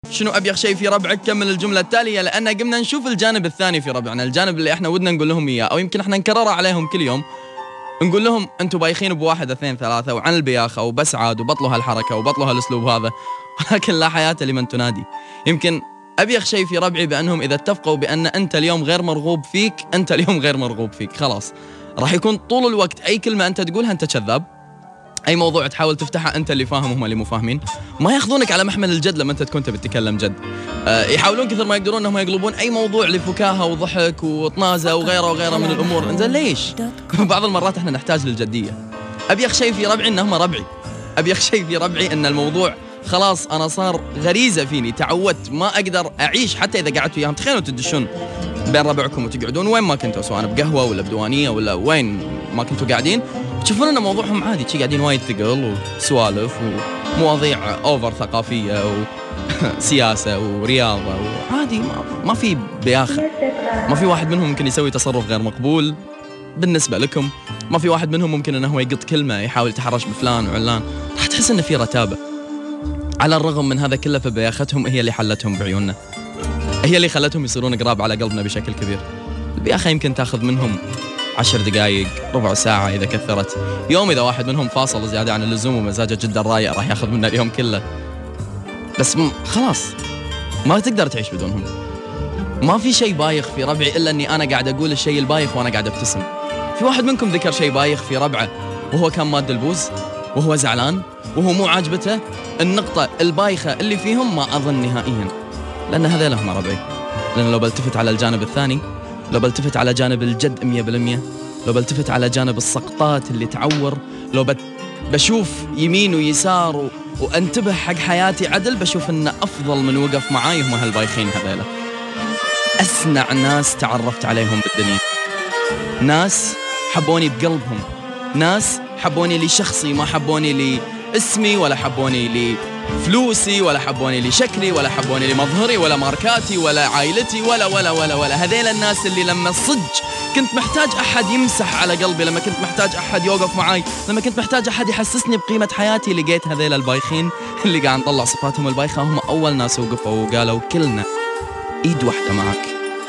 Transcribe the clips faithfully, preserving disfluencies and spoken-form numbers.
شنو أبيخ شيء في ربعك؟ كمل الجملة التالية، لأن قمنا نشوف الجانب الثاني في ربعنا، الجانب اللي احنا ودنا نقول لهم إياه، أو يمكن احنا نكرره عليهم كل يوم، نقول لهم أنتم بايخين بواحد اثنين ثلاثة وعن البياخة وبس عاد وبطلوا هالحركة وبطلوا هالأسلوب هذا، ولكن لا حياة لمن تنادي. يمكن أبيخ شيء في ربعي بأنهم إذا اتفقوا بأن أنت اليوم غير مرغوب فيك، أنت اليوم غير مرغوب فيك، خلاص راح يكون طول الوقت أي كلمة أنت تقولها أنت كذاب، أي موضوع تحاول تفتحه أنت اللي فاهم وهم اللي مو فاهمين، ما ياخذونك على محمل الجد لما أنت تكون تبي تتكلم جد. أه يحاولون كثر ما يقدرون أنهم يقلبون أي موضوع لفكاهة وضحك وطنازة وغيره وغيره من الأمور. إنزين ليش؟ بعض المرات إحنا نحتاج للجدية. أبيخ شيء في ربعي إنهم ربعي، أبيخ شيء في ربعي إن الموضوع خلاص أنا صار غريزة فيني، تعودت ما أقدر أعيش حتى إذا قعدت وياهم. تخيلوا تدشون بين ربعكم وتقعدون وين ما كنتوا، سواء بقهوة ولا بديوانية ولا وين ما كنتوا قاعدين، تشوفون ان موضوعهم عادي، شي قاعدين وايد ثقل وسوالف ومواضيع اوفر ثقافيه وسياسه ورياضه وعادي، ما, ما في بياخه، ما في واحد منهم ممكن يسوي تصرف غير مقبول بالنسبه لكم، ما في واحد منهم ممكن انه هو يقط كلمه يحاول يتحرش بفلان وعلان، راح تحس انه في رتابه. على الرغم من هذا كله فبياختهم هي اللي حلتهم بعيوننا، هي اللي خلتهم يصيرون قراب على قلبنا بشكل كبير. البياخه يمكن تاخذ منهم عشر دقائق، ربع ساعة إذا كثرت، يوم إذا واحد منهم فاصل زيادة عن اللزوم ومزاجه جدا رايق راح ياخذ منا اليوم كله، بس خلاص ما تقدر تعيش بدونهم. ما في شيء بايخ في ربعي إلا أني أنا قاعد أقول الشيء البايخ وأنا قاعد أبتسم. في واحد منكم ذكر شيء بايخ في ربعه وهو كان ماد البوز وهو زعلان وهو مو عاجبته النقطة البايخة اللي فيهم، ما أظن نهائيا، لأن هذا هم ربعي. لأن لو بلتفت على الجانب الثاني، لو بلتفت على جانب الجد مية بالمية، لو بلتفت على جانب السقطات اللي تعور، لو بشوف يمين ويسار و... وانتبه حق حياتي عدل، بشوف ان افضل من وقف معاي هم هالبايخين هذيلا. اسنع ناس تعرفت عليهم بالدنيا، ناس حبوني بقلبهم، ناس حبوني لشخصي، ما حبوني لاسمي ولا حبوني لفلوسي ولا حبوني لشكلي ولا حبوني لمظهري ولا ماركاتي ولا عائلتي ولا ولا ولا ولا هذيل الناس اللي لما صدق كنت محتاج أحد يمسح على قلبي، لما كنت محتاج أحد يوقف معاي، لما كنت محتاج أحد يحسسني بقيمة حياتي، لقيت هذيل البايخين اللي قاعد نطلع صفاتهم البايخة هم أول ناس وقفوا وقالوا كلنا إيد واحدة معك.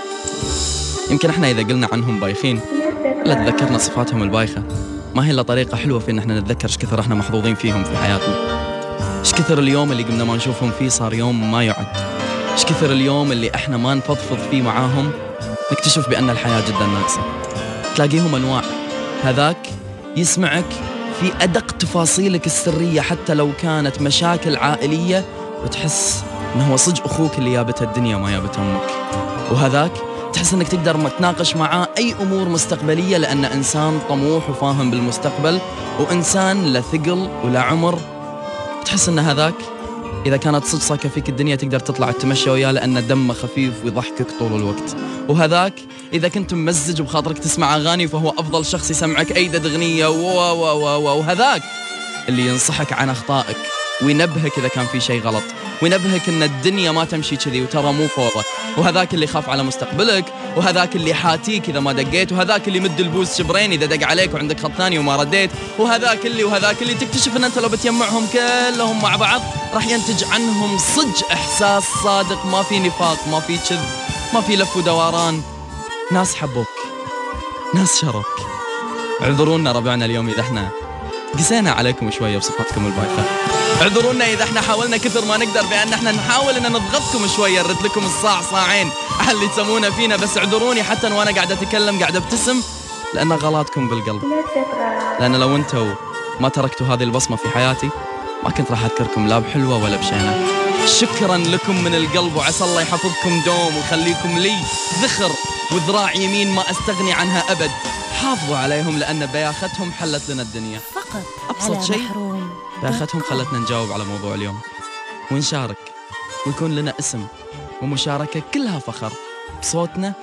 يمكن إحنا إذا قلنا عنهم بايخين لا تذكرنا صفاتهم البايخة، ما هي إلا طريقة حلوة في إن إحنا نتذكر إيش كثر إحنا محظوظين فيهم في حياتنا، إيش كثر اليوم اللي قمنا ما نشوفهم فيه صار يوم ما يعد، إيش كثر اليوم اللي إحنا ما نفضفض فيه معاهم نكتشف بأن الحياة جدا ناقصة. تلاقيهم أنواع، هذاك يسمعك في أدق تفاصيلك السرية حتى لو كانت مشاكل عائلية، وتحس أنه هو صج أخوك اللي جابته الدنيا ما جابت أمك، وهذاك تحس أنك تقدر ما تناقش معاه أي أمور مستقبلية لأن إنسان طموح وفاهم بالمستقبل وإنسان لا ثقل ولا عمر، تحس أن هذاك إذا كانت صج صاكة فيك الدنيا تقدر تطلع تتمشى وياه لأن دمه خفيف ويضحكك طول الوقت، وهذاك إذا كنت ممزج وبخاطرك تسمع أغاني فهو أفضل شخص يسمعك أي دد أغنية، وهذاك اللي ينصحك عن أخطائك وينبهك إذا كان في شيء غلط، وينبهك إن الدنيا ما تمشي كذي وترى مو فوضى، وهذاك اللي خاف على مستقبلك، وهذاك اللي حاتيك إذا ما دقيت، وهذاك اللي مد البوز شبرين إذا دق عليك وعندك خط ثاني وما رديت، وهذاك اللي وهذاك اللي تكتشف إن أنت لو بتجمعهم كلهم مع بعض راح ينتج عنهم صج إحساس صادق، ما في نفاق، ما في كذب، ما في لف ودوران، ناس حبوك، ناس شروك. اعذرونا ربعنا اليوم إذا احنا قسينا عليكم شوية بصفاتكم البايخة، اعذرونا إذا احنا حاولنا كثر ما نقدر بأن احنا نحاول أن نضغطكم شوية، نرد لكم الصاع صاعين على اللي تسمونه فينا، بس اعذروني حتى وأنا قاعد أتكلم قاعد أبتسم لأن غلاتكم بالقلب، لأن لو أنتوا ما تركتوا هذه البصمة في حياتي ما كنت راح أذكركم لا بحلوة ولا بشينة. شكرا لكم من القلب، وعسى الله يحفظكم دوم ويخليكم لي ذخر وذراع يمين ما أستغني عنها أبد. حافظوا عليهم لأن بياختهم حلت لنا الدنيا. فقط أبسط شيء بياختهم خلتنا نجاوب على موضوع اليوم ونشارك ويكون لنا اسم ومشاركة كلها فخر بصوتنا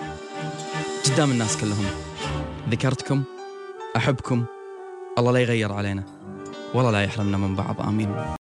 قدام الناس كلهم. ذكرتكم، أحبكم، الله لا يغير علينا والله لا يحرمنا من بعض، آمين.